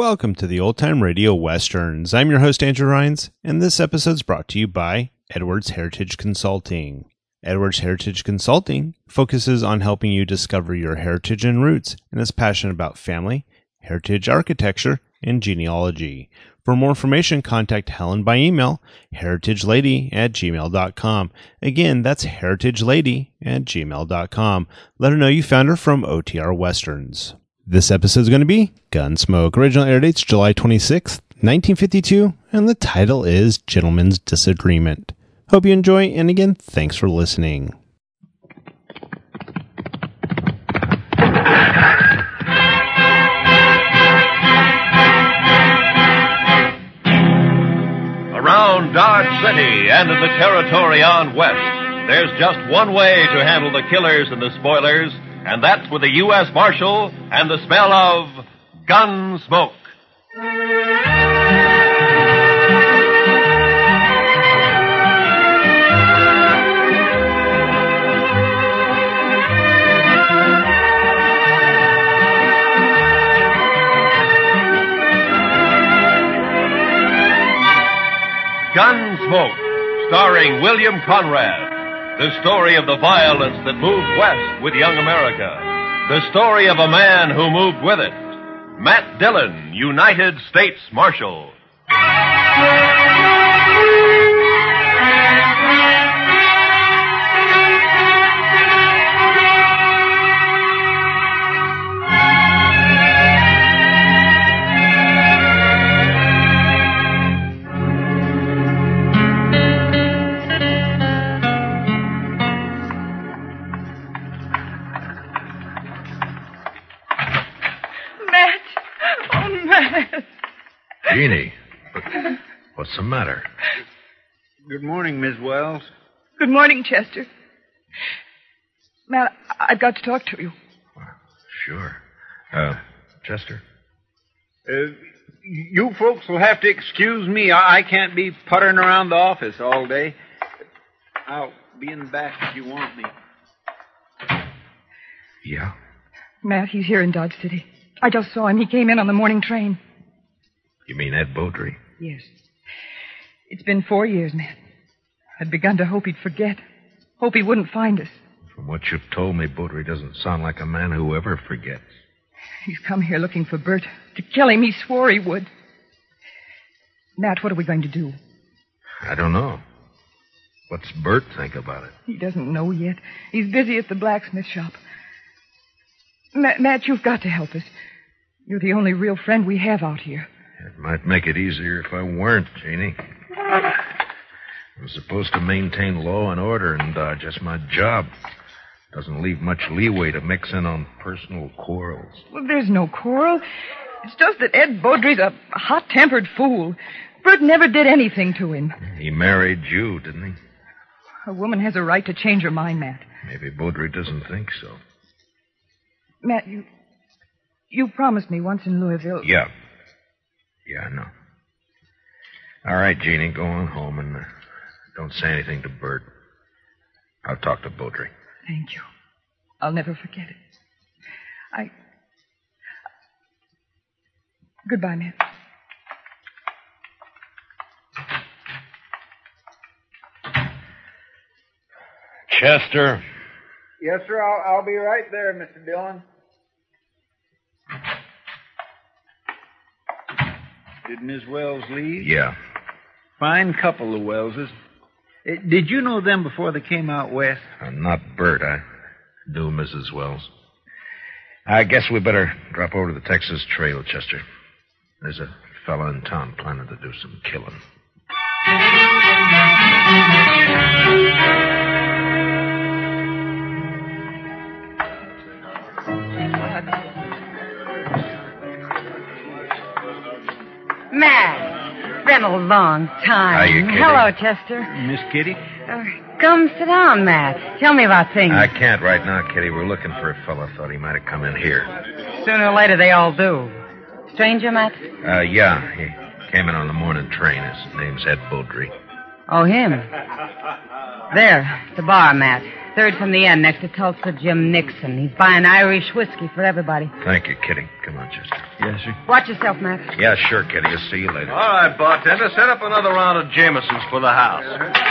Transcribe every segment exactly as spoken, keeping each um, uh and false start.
Welcome to the Old Time Radio Westerns. I'm your host, Andrew Rhynes, and this episode is brought to you by Edwards Heritage Consulting. Edwards Heritage Consulting focuses on helping you discover your heritage and roots and is passionate about family, heritage architecture, and genealogy. For more information, contact Helen by email, heritagelady at gmail dot com. Again, that's heritagelady at gmail dot com. Let her know you found her from O T R Westerns. This episode is going to be Gunsmoke. Original air date's July twenty-sixth, nineteen fifty-two, and the title is Gentleman's Disagreement. Hope you enjoy, and again, thanks for listening. Around Dodge City and in the territory on west, there's just one way to handle the killers and the spoilers, and that's with a U S Marshal and the smell of Gunsmoke. Gunsmoke, starring William Conrad. The story of the violence that moved west with young America. The story of a man who moved with it. Matt Dillon, United States Marshal. Jeannie, what's the matter? Good morning, Miss Wells. Good morning, Chester. Matt, I've got to talk to you. Well, sure. Uh, Chester? Uh, you folks will have to excuse me. I, I can't be puttering around the office all day. I'll be in the back if you want me. Yeah? Matt, he's here in Dodge City. I just saw him. He came in on the morning train. You mean Ed Beaudry? Yes. It's been four years, Matt. I'd begun to hope he'd forget. Hope he wouldn't find us. From what you've told me, Beaudry doesn't sound like a man who ever forgets. He's come here looking for Bert. To kill him, he swore he would. Matt, what are we going to do? I don't know. What's Bert think about it? He doesn't know yet. He's busy at the blacksmith shop. Ma- Matt, you've got to help us. You're the only real friend we have out here. It might make it easier if I weren't, Jeannie. I'm supposed to maintain law and order in Dodge. That's my job. Doesn't leave much leeway to mix in on personal quarrels. Well, there's no quarrel. It's just that Ed Beaudry's a hot-tempered fool. Bert never did anything to him. He married you, didn't he? A woman has a right to change her mind, Matt. Maybe Beaudry doesn't think so. Matt, you... You promised me once in Louisville... Yeah. Yeah, I know. All right, Jeannie, go on home and uh, don't say anything to Bert. I'll talk to Beaudry. Thank you. I'll never forget it. I... Goodbye, Matt. Chester. Yes, sir. I'll, I'll be right there, Mister Dillon. Did Miss Wells leave? Yeah. Fine couple, the Wellses. Uh, did you know them before they came out west? Uh, not Bert. I knew Missus Wells. I guess we better drop over to the Texas Trail, Chester. There's a fella in town planning to do some killing. Matt, been a long time. Hiya, Kitty. Hello, Chester. Miss Kitty? Uh, come sit down, Matt. Tell me about things. I can't right now, Kitty. We're looking for a fella. Thought he might have come in here. Sooner or later, they all do. Stranger, Matt? Uh, yeah. He came in on the morning train. His name's Ed Beaudry. Oh, him. There, the bar, Matt. Third from the end, next to Tulsa Jim Nixon. He's buying Irish whiskey for everybody. Thank you, Kitty. Come on, Chester. Yes, sir. Watch yourself, Matt. Yeah, sure, Kitty. I'll see you later. All right, bartender, set up another round of Jameson's for the house.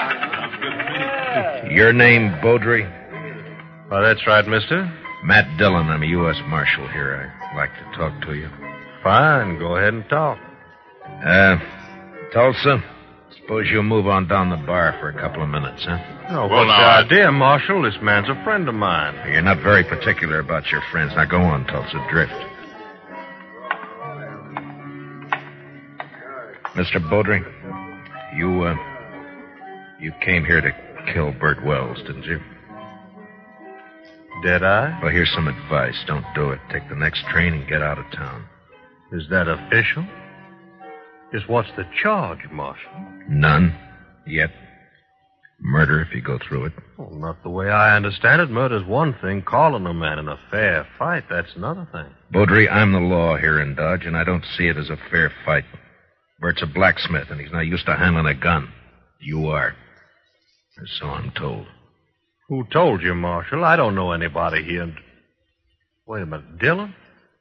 Your name, Beaudry? Well, that's right, mister. Matt Dillon. I'm a U S Marshal here. I'd like to talk to you. Fine, go ahead and talk. Uh, Tulsa, suppose you'll move on down the bar for a couple of minutes, huh? Oh, what's the idea, Marshal? This man's a friend of mine. You're not very particular about your friends. Now go on, Tulsa. Drift. Mister Beaudry, you, uh, you came here to kill Bert Wells, didn't you? Did I? Well, here's some advice. Don't do it. Take the next train and get out of town. Is that official? Just what's the charge, Marshal? None. Yet. Murder if you go through it. Well, not the way I understand it. Murder's one thing. Calling a man in a fair fight, that's another thing. Beaudry, I'm the law here in Dodge, and I don't see it as a fair fight. Bert's a blacksmith, and he's not used to handling a gun. You are. Or so I'm told. Who told you, Marshal? I don't know anybody here. And... Wait a minute, Dillon?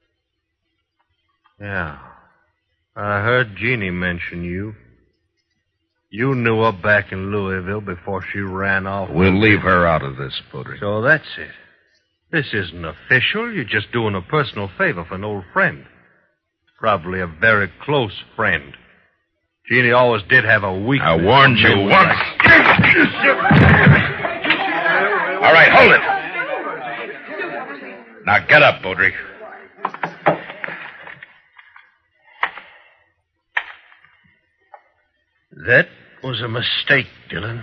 Yeah. I heard Jeannie mention you. You knew her back in Louisville before she ran off. We'll leave her out of this, Beaudry. So that's it. This isn't official. You're just doing a personal favor for an old friend. Probably a very close friend. Jeannie always did have a weakness. I warned you for men once. like- All right, hold it. Now get up, Beaudry. That was a mistake, Dillon.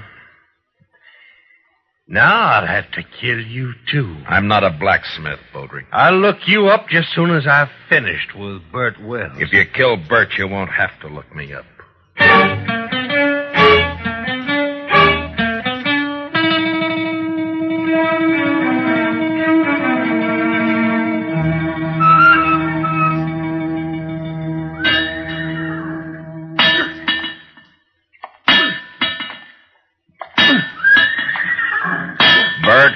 Now I'll have to kill you, too. I'm not a blacksmith, Beaudry. I'll look you up just soon as I've finished with Bert Wells. If you kill Bert, you won't have to look me up. Bert?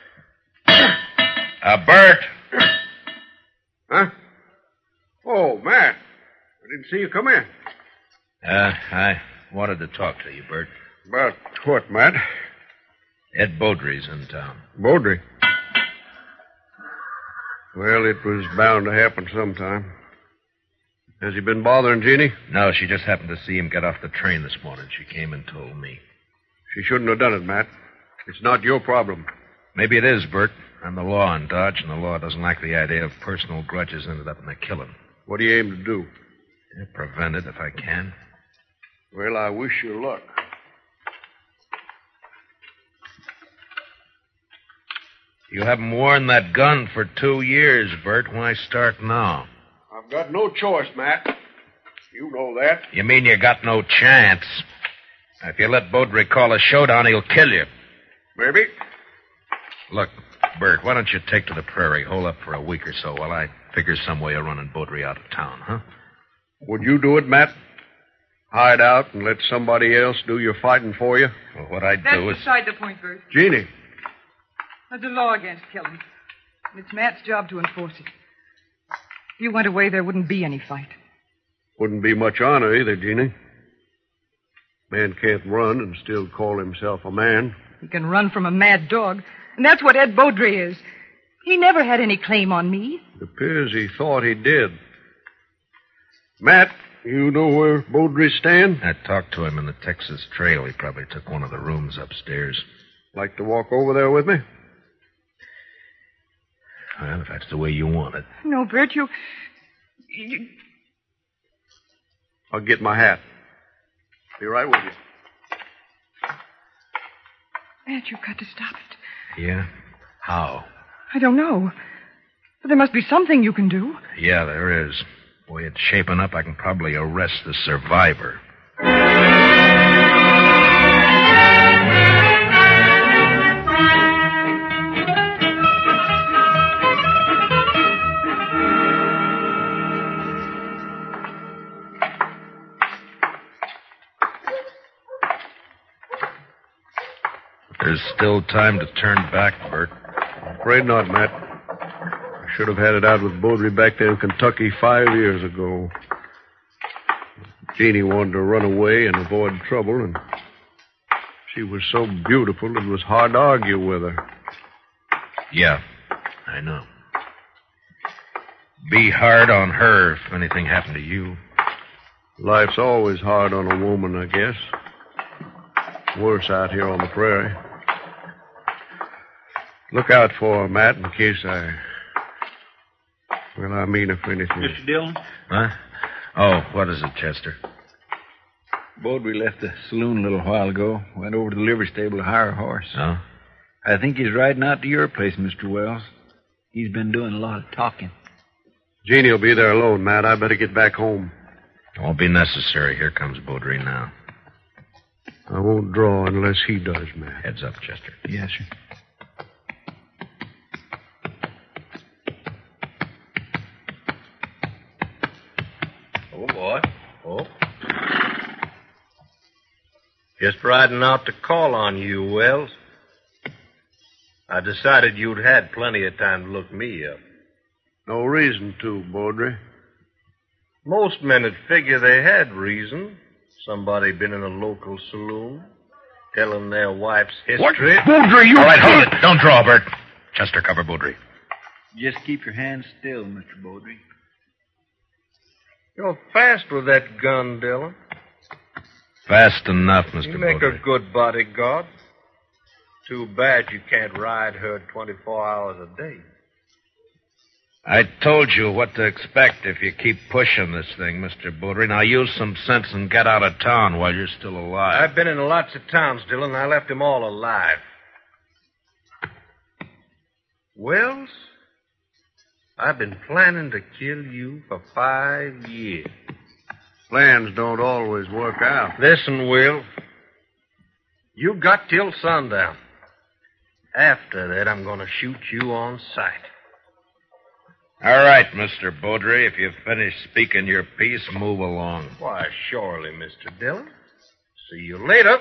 Uh, Bert? Huh? Oh, Matt. I didn't see you come in. Uh, I wanted to talk to you, Bert. About what, Matt? Ed Beaudry's in town. Beaudry. Well, it was bound to happen sometime. Has he been bothering Jeannie? No, she just happened to see him get off the train this morning. She came and told me. She shouldn't have done it, Matt. It's not your problem. Maybe it is, Bert. I'm the law in Dodge, and the law doesn't like the idea of personal grudges ended up in a killing. What do you aim to do? Yeah, prevent it if I can. Well, I wish you luck. You haven't worn that gun for two years, Bert. Why start now? I've got no choice, Matt. You know that. You mean you got no chance? If you let Beaudry call a showdown, he'll kill you. Maybe. Look, Bert, why don't you take to the prairie, hole up for a week or so while I figure some way of running Beaudry out of town, huh? Would you do it, Matt? Hide out and let somebody else do your fighting for you? Well, what I'd That's do is... beside the point, Bert. Jeannie. There's a law against killing. And it's Matt's job to enforce it. If you went away, there wouldn't be any fight. Wouldn't be much honor either, Jeannie. Man can't run and still call himself a man. He can run from a mad dog. And that's what Ed Beaudry is. He never had any claim on me. It appears he thought he did. Matt, you know where Beaudry's stand? I talked to him in the Texas Trail. He probably took one of the rooms upstairs. Like to walk over there with me? Well, if that's the way you want it. No, Bert, you... you... I'll get my hat. Be right with you. Matt, you've got to stop it. Yeah? How? I don't know. But there must be something you can do. Yeah, there is. The way it's shaping up, I can probably arrest the survivor. There's still time to turn back, Bert. Afraid not, Matt. I should have had it out with Baudry back there in Kentucky five years ago. Jeannie wanted to run away and avoid trouble, and she was so beautiful it was hard to argue with her. Yeah, I know. Be hard on her if anything happened to you. Life's always hard on a woman, I guess. Worse out here on the prairie. Look out for her, Matt, in case I... Well, I mean, if anything... Mister Dillon? Huh? Oh, what is it, Chester? Baudry left the saloon a little while ago. Went over to the livery stable to hire a horse. Oh? I think he's riding out to your place, Mister Wells. He's been doing a lot of talking. Jeannie will be there alone, Matt. I better get back home. It won't be necessary. Here comes Baudry now. I won't draw unless he does, Matt. Heads up, Chester. Yes, sir. Oh, boy. Oh. Just riding out to call on you, Wells. I decided you'd had plenty of time to look me up. No reason to, Baudry. Most men would figure they had reason. Somebody been in a local saloon, telling their wife's history. Baudry, you... All right, hold it. Don't draw, Bert. Chester, cover Baudry. Just keep your hands still, Mister Baudry. You're fast with that gun, Dillon. Fast enough, Mister You make Baudry. a good bodyguard. Too bad you can't ride her twenty-four hours a day. I told you what to expect if you keep pushing this thing, Mister Baudry. Now use some sense and get out of town while you're still alive. I've been in lots of towns, Dillon. I left them all alive. Wells, I've been planning to kill you for five years. Plans don't always work out. Listen, Will. You got till sundown. After that, I'm going to shoot you on sight. All right, Mister Baudry. If you've finished speaking your piece, move along. Why, surely, Mister Dillon. See you later.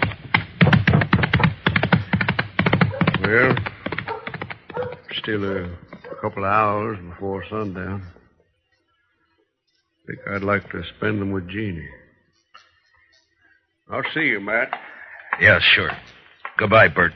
Well, still a couple of hours before sundown. Think I'd like to spend them with Jeannie. I'll see you, Matt. Yeah, sure. Goodbye, Bert.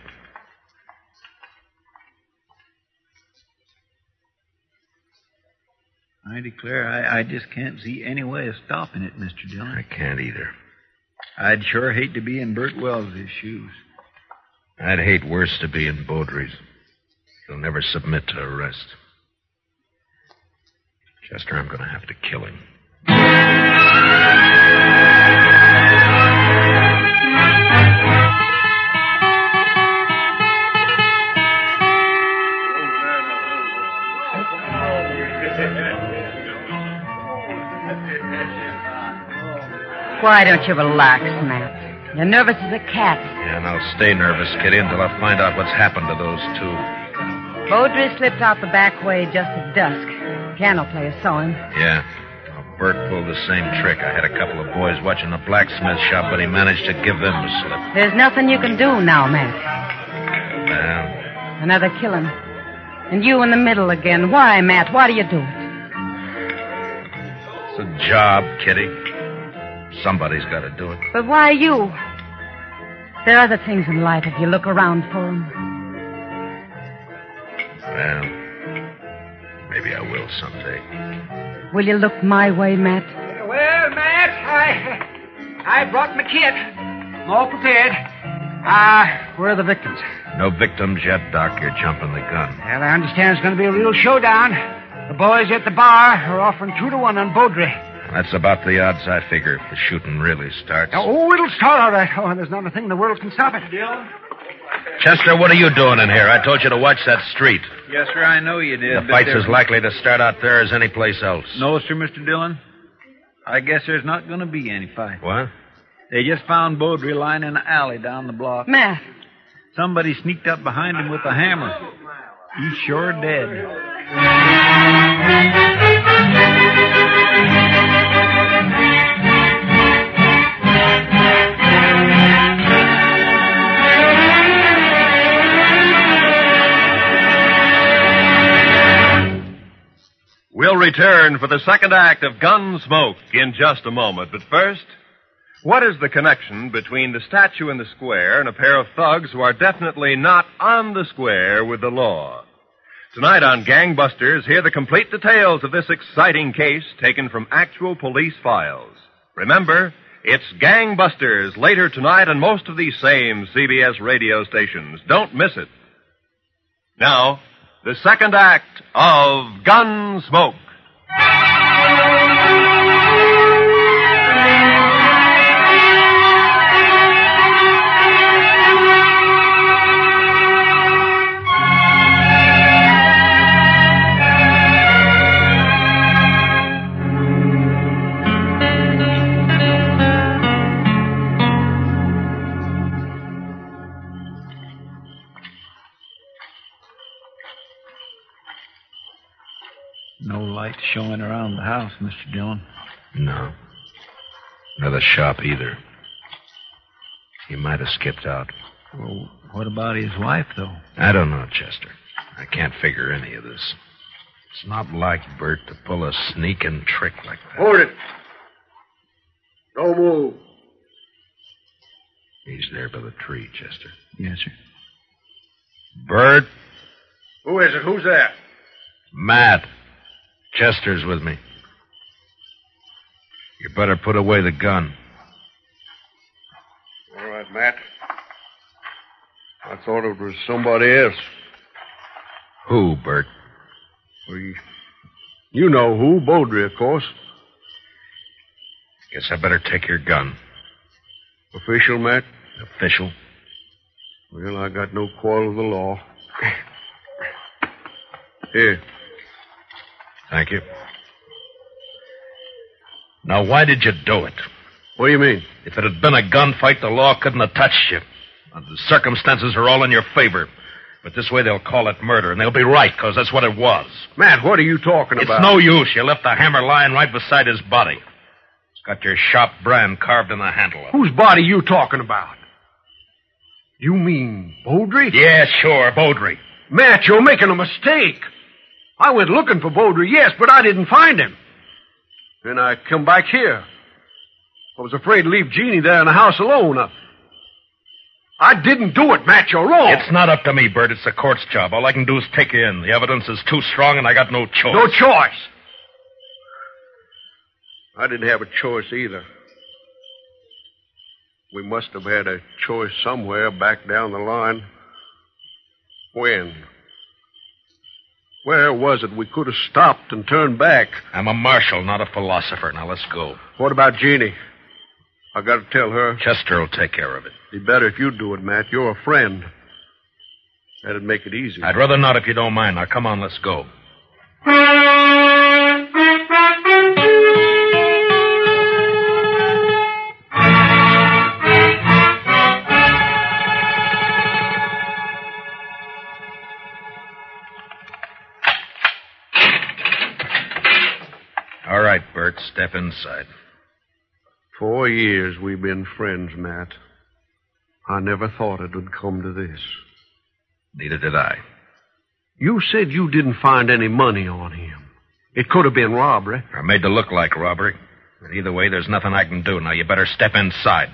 I declare I, I just can't see any way of stopping it, Mister Dillon. I can't either. I'd sure hate to be in Bert Wells' shoes. I'd hate worse to be in Baudry's. He'll never submit to arrest. Chester, I'm going to have to kill him. Why don't you relax, Matt? You're nervous as a cat. Yeah, and I'll stay nervous, Kitty, until I find out what's happened to those two. Baudry slipped out the back way just at dusk. Piano player saw him. Yeah. Well, Bert pulled the same trick. I had a couple of boys watching the blacksmith shop, but he managed to give them the slip. There's nothing you can do now, Matt. Well, Another killing. And you in the middle again. Why, Matt? Why do you do it? it's a job, Kitty. Somebody's got to do it. But why you? There are other things in life if you look around for them. Well, maybe I will someday. Will you look my way, Matt? Well, Matt, I I brought my kit. I'm all prepared. Ah, uh, where are the victims? No victims yet, Doc. You're jumping the gun. Well, I understand it's going to be a real showdown. The boys at the bar are offering two to one on Baudry. That's about the odds I figure if the shooting really starts. Oh, it'll start all right. Oh, there's not a thing in the world can stop it. Chester, what are you doing in here? I told you to watch that street. Yes, sir, I know you did. The but fight's there- as likely to start out there as any place else. No, sir, Mister Dillon. I guess there's not going to be any fight. What? They just found Baudry lying in an alley down the block. Matt. Somebody sneaked up behind him with a hammer. He's sure dead. return for the second act of Gunsmoke in just a moment. But first, what is the connection between the statue in the square and a pair of thugs who are definitely not on the square with the law? Tonight on Gangbusters, hear the complete details of this exciting case taken from actual police files. Remember, it's Gangbusters later tonight on most of these same C B S radio stations. Don't miss it. Now, the second act of Gunsmoke. No light showing around the house, Mister Dillon. No. Nor the shop either. He might have skipped out. Well, what about his wife, though? I don't know, Chester. I can't figure any of this. It's not like Bert to pull a sneaking trick like that. Hold it. Don't move. He's there by the tree, Chester. Yes, sir. Bert? Who is it? Who's that? Matt. Chester's with me. You better put away the gun. All right, Matt. I thought it was somebody else. Who, Bert? Well, you, you know who. Beaudry, of course. Guess I better take your gun. Official, Matt? Official? Well, I got no quarrel with the law. Here. Thank you. Now, why did you do it? What do you mean? If it had been a gunfight, the law couldn't have touched you. Now, the circumstances are all in your favor. But this way they'll call it murder, and they'll be right, because that's what it was. Matt, what are you talking It's about? no use. You left the hammer lying right beside his body. It's got your shop brand carved in the handle of it. Whose body you talking about? You mean Beaudry? Yeah, sure, Beaudry. Matt, you're making a mistake. I went looking for Beaudry, yes, but I didn't find him. Then I come back here. I was afraid to leave Jeannie there in the house alone. I, I didn't do it, Matt. You're wrong. It's not up to me, Bert. It's the court's job. All I can do is take you in. The evidence is too strong, and I got no choice. No choice. I didn't have a choice either. We must have had a choice somewhere back down the line. When? Where was it we could have stopped and turned back? I'm a marshal, not a philosopher. Now, let's go. What about Jeannie? I got to tell her. Chester will take care of it. It'd be better if you do it, Matt. You're a friend. That'd make it easy. I'd rather not if you don't mind. Now, come on, let's go. All right, Bert, step inside. Four years we've been friends, Matt. I never thought it would come to this. Neither did I. You said you didn't find any money on him. It could have been robbery. I made to look like robbery. But either way, there's nothing I can do. Now, you better step inside.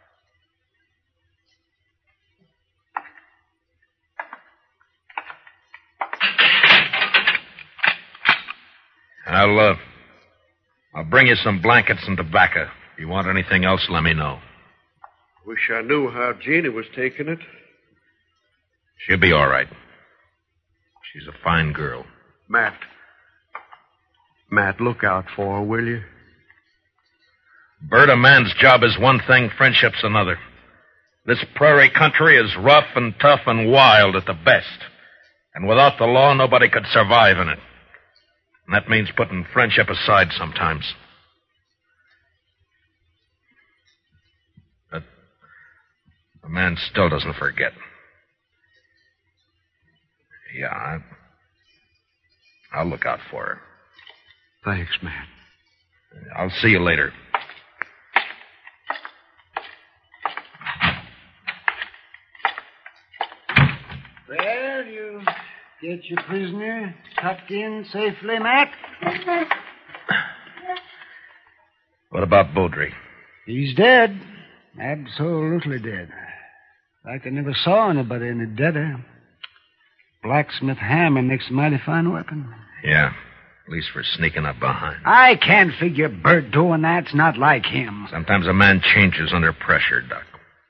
I'll, uh, I'll bring you some blankets and tobacco. If you want anything else, let me know. Wish I knew how Jeannie was taking it. She'll be all right. She's a fine girl. Matt. Matt, look out for her, will you? Bert, a man's job is one thing, friendship's another. This prairie country is rough and tough and wild at the best. And without the law, nobody could survive in it. And that means putting friendship aside sometimes. But a man still doesn't forget. Yeah, I, I'll look out for her. Thanks, Matt. I'll see you later. Well, you get your prisoner tucked in safely, Matt? What about Beaudry? He's dead. Absolutely dead. Like I never saw anybody any deader. Blacksmith hammer makes a mighty fine weapon. Yeah, at least for sneaking up behind. I can't figure Bert doing that. It's not like him. Sometimes a man changes under pressure, Doc.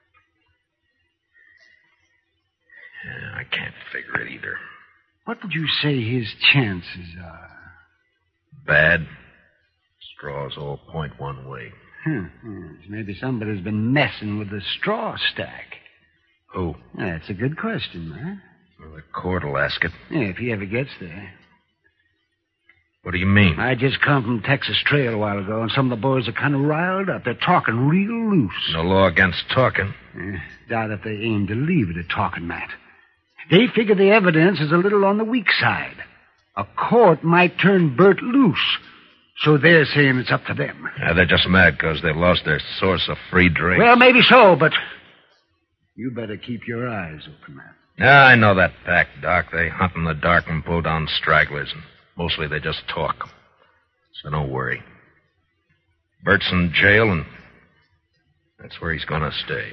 Yeah, I can't figure it either. What would you say his chances are? Bad. Straws all point one way. Hmm. Maybe somebody's been messing with the straw stack. Who? That's a good question, man. Well, the court will ask it. Yeah, if he ever gets there. What do you mean? I just come from Texas Trail a while ago, and some of the boys are kind of riled up. They're talking real loose. No law against talking. Eh, doubt if they aim to leave it at talking, Matt. They figure the evidence is a little on the weak side. A court might turn Bert loose, so they're saying it's up to them. Yeah, they're just mad because they lost their source of free drink. Well, maybe so, but you better keep your eyes open, Matt. Yeah, I know that pack, Doc. They hunt in the dark and pull down stragglers, and mostly they just talk. So don't worry. Bert's in jail, and that's where he's going to stay.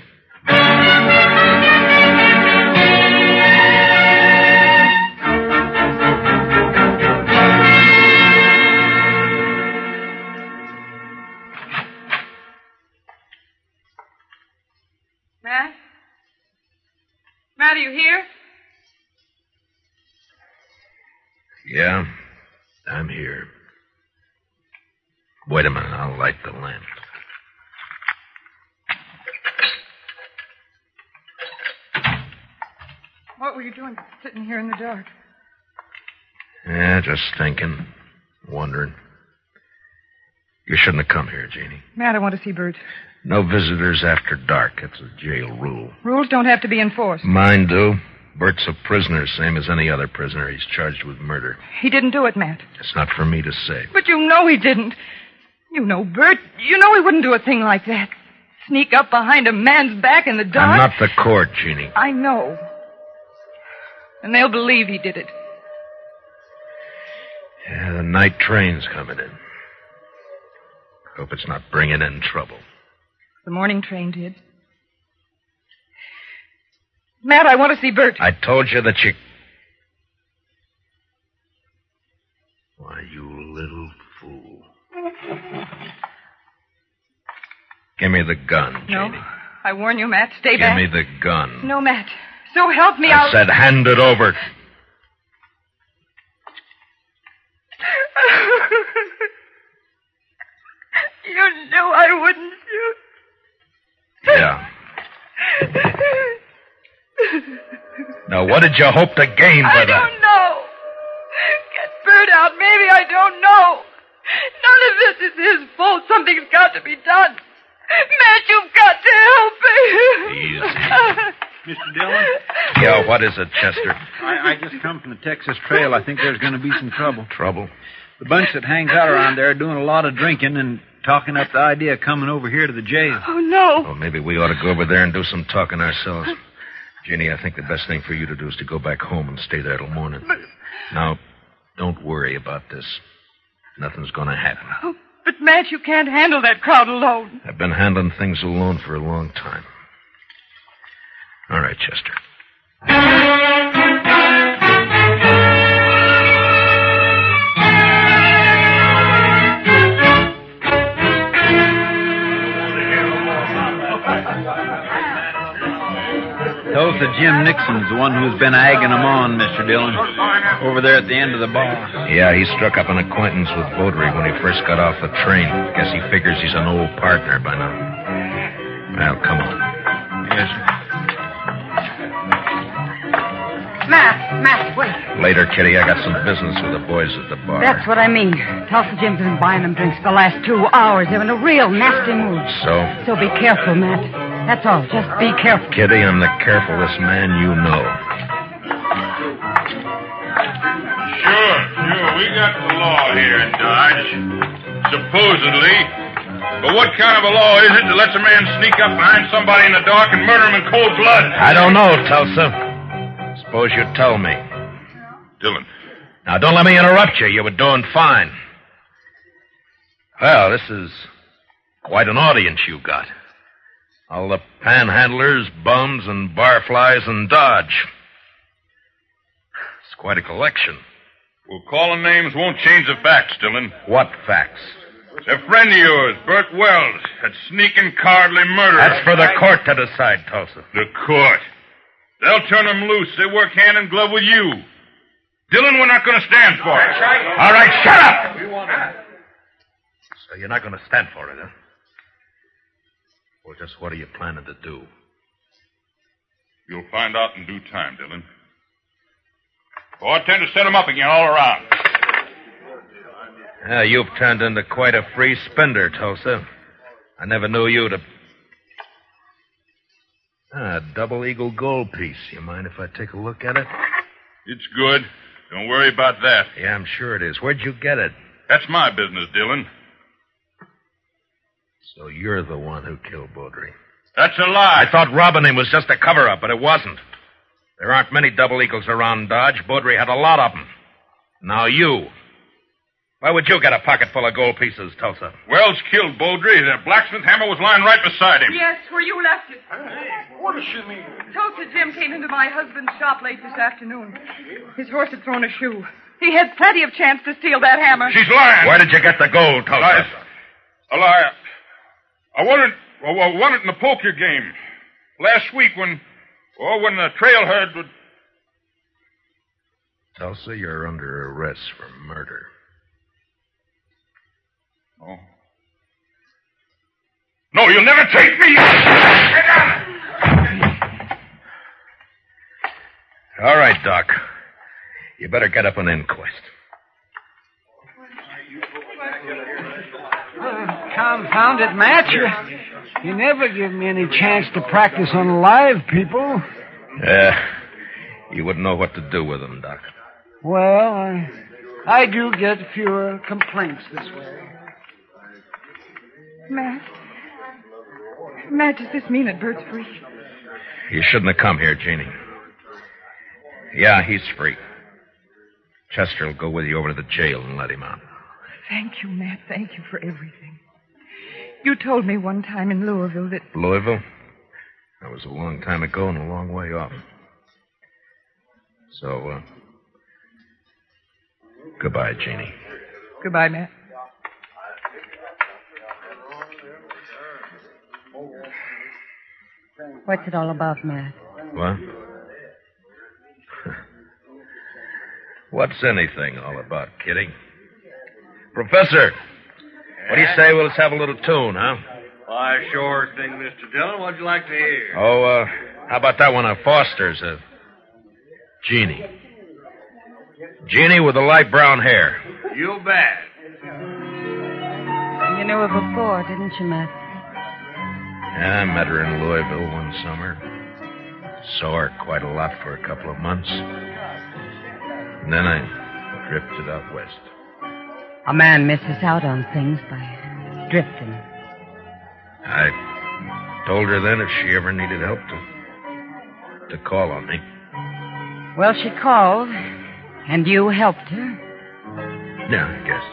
Matt? Matt, are you here? Yeah, I'm here. Wait a minute, I'll light the lamp. What were you doing sitting here in the dark? Yeah, just thinking, wondering. You shouldn't have come here, Jeannie. Matt, I want to see Bert. No visitors after dark. It's a jail rule. Rules don't have to be enforced. Mine do. Bert's a prisoner, same as any other prisoner. He's charged with murder. He didn't do it, Matt. It's not for me to say. But you know he didn't. You know Bert. You know he wouldn't do a thing like that. Sneak up behind a man's back in the dark. I'm not the court, Jeannie. I know. And they'll believe he did it. Yeah, the night train's coming in. Hope it's not bringing in trouble. The morning train did. Matt, I want to see Bert. I told you that you... Why, you little fool. Give me the gun, No. Janie. I warn you, Matt. Stay Give back. me the gun. No, Matt. So help me, I I'll... said hand it over. You knew I wouldn't shoot. Yeah. Now, what did you hope to gain by I that? don't know. Get Bert out. Maybe I don't know. None of this is his fault. Something's got to be done. Matt, you've got to help me. Easy. Mister Dillon? Yeah, what is it, Chester? I, I just come from the Texas Trail. I think there's going to be some trouble. Trouble? The bunch that hangs out around there are doing a lot of drinking and talking up the idea of coming over here to the jail. Oh, no. Well, maybe we ought to go over there and do some talking ourselves. Ginny, I think the best thing for you to do is to go back home and stay there till morning. But... Now, don't worry about this. Nothing's going to happen. Oh, but, Matt, you can't handle that crowd alone. I've been handling things alone for a long time. All right, Chester. Tulsa Jim Nixon's the one who's been egging them on, Mister Dillon. Over there at the end of the bar. Yeah, he struck up an acquaintance with Beaudry when he first got off the train. Guess he figures he's an old partner by now. Well, come on. Yes, sir. Matt, Matt, wait. Later, Kitty, I got some business with the boys at the bar. That's what I mean. Tulsa Jim's been buying them drinks the last two hours. They're in a real nasty mood. So? So be careful, Matt. That's all. Just be careful. Kitty, I'm the carefulest man you know. Sure, sure. We got the law here in Dodge. Supposedly. But what kind of a law is it that lets a man sneak up behind somebody in the dark and murder him in cold blood? I don't know, Tulsa. Suppose you tell me. Dillon. Now, don't let me interrupt you. You were doing fine. Well, this is quite an audience you got. All the panhandlers, bums, and barflies in Dodge. It's quite a collection. Well, calling names won't change the facts, Dillon. What facts? A friend of yours, Bert Wells, that sneaking cowardly murderer. That's for the court to decide, Tulsa. The court. They'll turn them loose. They work hand in glove with you. Dillon, we're not going to stand for it. All right, shut up! We want it. So you're not going to stand for it, huh? Well, just what are you planning to do? You'll find out in due time, Dillon. Oh, I tend to set them up again all around. Yeah, you've turned into quite a free spender, Tulsa. I never knew you to... Ah, a double eagle gold piece. You mind if I take a look at it? It's good. Don't worry about that. Yeah, I'm sure it is. Where'd you get it? That's my business, Dillon. So you're the one who killed Baudry. That's a lie. I thought robbing him was just a cover-up, but it wasn't. There aren't many double eagles around Dodge. Baudry had a lot of them. Now you. Why would you get a pocket full of gold pieces, Tulsa? Wells killed Baudry. The blacksmith hammer was lying right beside him. Yes, where you left it. What does she mean? Tulsa Jim came into my husband's shop late this afternoon. His horse had thrown a shoe. He had plenty of chance to steal that hammer. She's lying. Where did you get the gold, Tulsa? I, a lie. I won it, I won it in the poker game. Last week when, oh, when the trail herd would... Tulsa, you're under arrest for murder. Oh. No, you'll never take me! Get down! All right, Doc. You better get up an inquest. Uh, confound it, Matt. You, you never give me any chance to practice on live people. Yeah. You wouldn't know what to do with them, Doc. Well, I, I do get fewer complaints this way. Matt. Matt, does this mean that Bert's free? You shouldn't have come here, Jeannie. Yeah, he's free. Chester will go with you over to the jail and let him out. Thank you, Matt. Thank you for everything. You told me one time in Louisville that... Louisville? That was a long time ago and a long way off. So, uh... goodbye, Jeannie. Goodbye, Matt. What's it all about, Matt? What? What's anything all about, Kitty? Professor, what do you say we'll just have a little tune, huh? Why, sure thing, Mister Dillon. What'd you like to hear? Oh, uh, how about that one of Foster's, uh, Jeannie. Jeannie with the light brown hair. You bet. You knew her before, didn't you, Matt? Yeah, I met her in Louisville one summer. Saw her quite a lot for a couple of months. And then I drifted out west. A man misses out on things by drifting. I told her then if she ever needed help to to call on me. Well, she called, and you helped her. Yeah, I guess.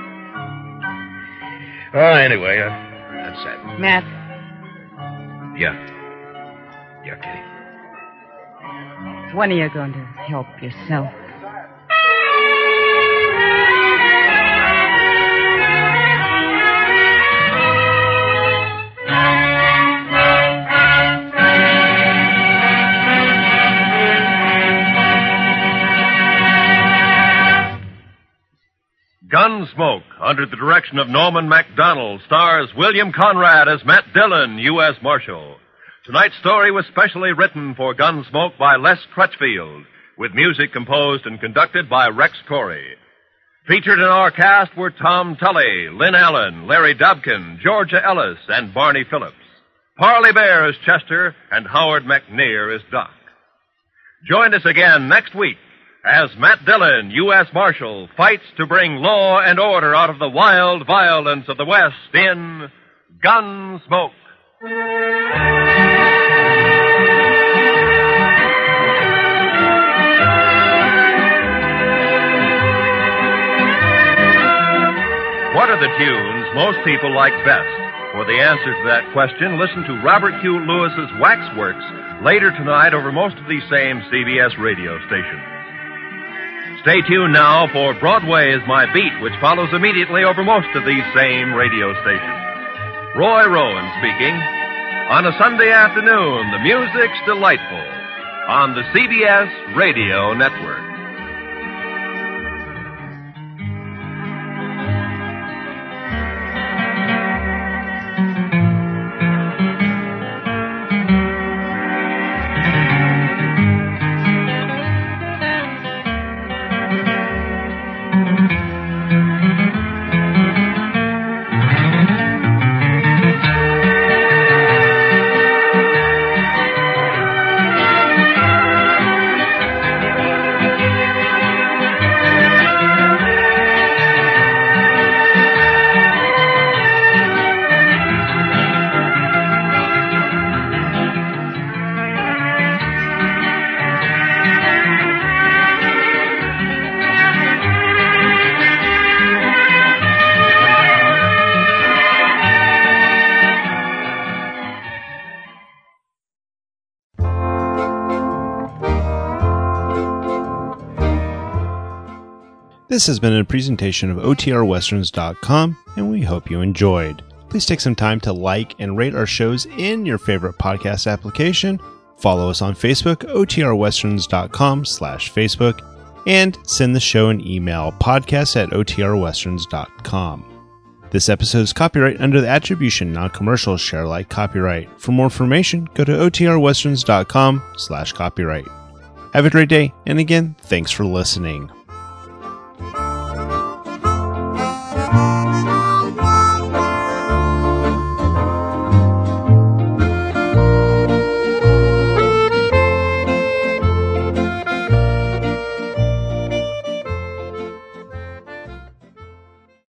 Oh, anyway, uh, that's that. Matt. Yeah. Yeah, Kitty. When are you going to help yourself? Gunsmoke, under the direction of Norman MacDonald, stars William Conrad as Matt Dillon, U S Marshal. Tonight's story was specially written for Gunsmoke by Les Crutchfield, with music composed and conducted by Rex Corey. Featured in our cast were Tom Tully, Lynn Allen, Larry Dobkin, Georgia Ellis, and Barney Phillips. Parley Bear as Chester, and Howard McNear as Doc. Join us again next week as Matt Dillon, U S Marshal, fights to bring law and order out of the wild violence of the West in Gunsmoke. What are the tunes most people like best? For the answer to that question, listen to Robert Q. Lewis's Waxworks later tonight over most of these same C B S radio stations. Stay tuned now for Broadway is My Beat, which follows immediately over most of these same radio stations. Roy Rowan speaking. On a Sunday afternoon, the music's delightful on the C B S Radio Network. This has been a presentation of O T R westerns dot com, and we hope you enjoyed. Please take some time to like and rate our shows in your favorite podcast application. Follow us on Facebook, O T R westerns dot com slash Facebook, and send the show an email, podcast at O T R westerns dot com. This episode is copyright under the Attribution Non-Commercial Share Alike copyright. For more information, go to O T R westerns dot com slash copyright. Have a great day, and again, thanks for listening.